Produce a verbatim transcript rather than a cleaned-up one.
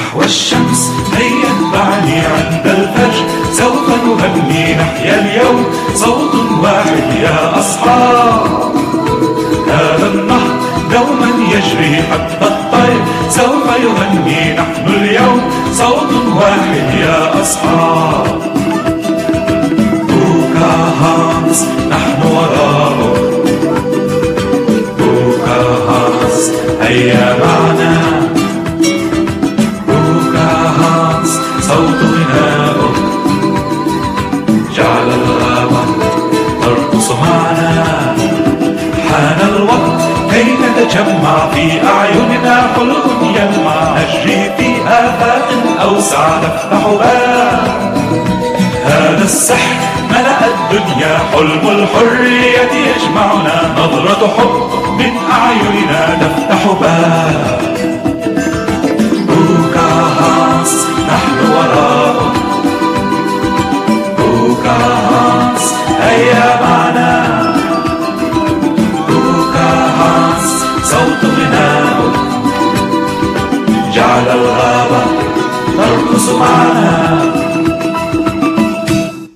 نحو الشمس هيا اتبعني عند الفجر، سوف نغني نحيا اليوم صوت واحد يا أصحاب. هذا النهر دوما يجري حتى الطير سوف يغني، نحن اليوم صوت واحد يا أصحاب. بوكاهانس نحن وراءك، بوكاهانس هيا معنا، بوكاهانس صوت غناؤك جعل الغابة ترقص معنا. حان الوقت كي نتجمع، في أعيننا حلم يلمع، نجري في آفاق أوسع نفتح باب. هذا السحر ملأ الدنيا، حلم الحرية يجمعنا، نظرة حب من أعيننا تفتح باب. بوكاهانس نحن وراءك، بوكاهانس هيا معنا، بوكاهانس صوت غناؤك جعل الغابة ترقص معنا.